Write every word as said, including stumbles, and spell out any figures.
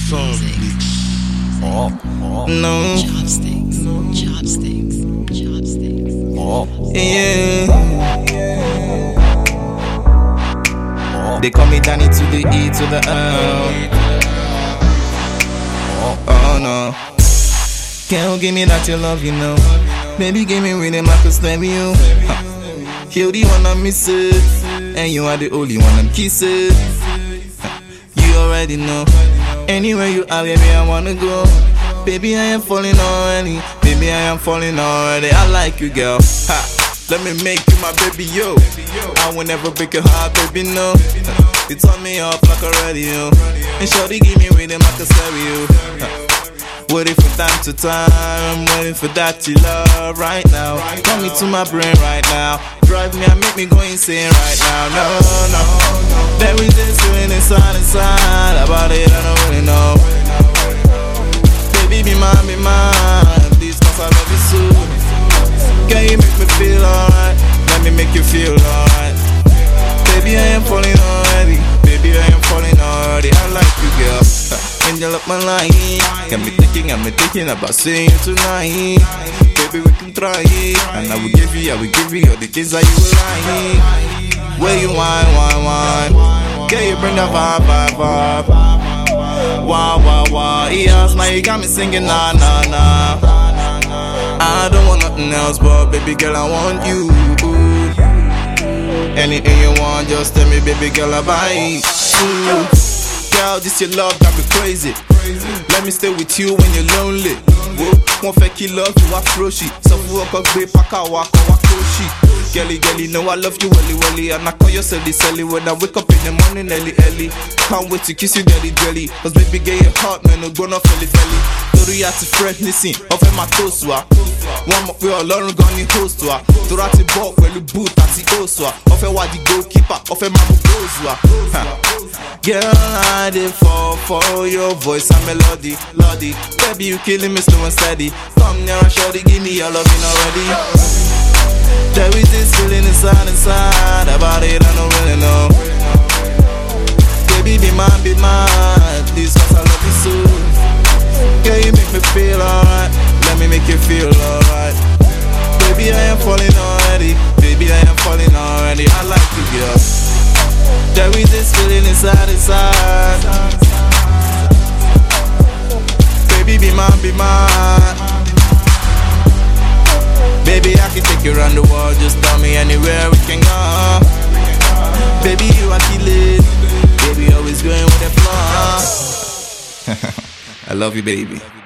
Oh, oh. No. Chopsticks, chopsticks, chopsticks. Oh, yeah. Oh. They call me Danny to the E to the L. Oh, oh no. Can't give me that your love, you know. Baby, give me rhythm, I can stab you. Huh. You're the one I'm missing, and you are the only one I'm kissing. Huh. You already know. Anywhere you are, baby, I wanna go. Baby, I am falling already. Baby, I am falling already. I like you, girl. Ha. Let me make you my baby, yo. I will never break your heart, baby, no. You turn me up like a radio. And shorty, give me rhythm like a stereo. Waiting for time to time, waiting for that you love right now. Call me to my brain right now. Drive me and make me go insane right now. No, no, there is this feeling inside, inside. About it, I don't really know. Baby, be mine, be mine. Please, cause I love you so. Can you make me feel alright? Let me make you feel alright. Baby, I am falling already. Baby, I am falling already. I like you, girl. Angel up my line. Got me thinking, got me thinking about seeing you tonight. Baby, we can try it. And I will give you, I will give you all the things that you will like. Where you wine, wine, wine. Can you bring that vibe, vibe, vibe? Wow, wow, wow. Yes, now you got me singing, nah, nah, nah. I don't want nothing else, but baby girl, I want you. Anything you want, just tell me, baby girl, I'll buy it. Girl, this your love got me crazy. Let me stay with you when you're lonely. Won't fake you love you, I throw shit. So walk up, babe, pack out, walk out, shit. Girlie, girlie, know I love you, welly, welly. And I call you Sally, Sally. When I wake up in the morning, early, early. Can't wait to kiss you, jelly, jelly. Cause baby, get your heart, man, no gonna felly, felly. Tori at the friend, listen, offer my toast to her. One more, we all learn, gonna host to her. Tori at the ball, well, the boot, at the host to her. Offer what the goalkeeper, offer my goes to her. Girl, I did fall for your voice and melody, lordy. Baby, you killing me slow and steady. Come near and shorty, give me your loving already. There is this feeling inside, inside. About it, I don't really know. Baby, be mine, be mine. Please, cause I love you so. Girl, you make me feel alright. Let me make you feel alright. Baby, I am falling already. Baby, I am falling already. I like you, girl. There is this feeling inside, inside. Baby, be mine, be mine. Baby, I can take you around the world. Just tell me anywhere we can go. Baby, you are killing. Baby, always going with the flow. I love you, baby.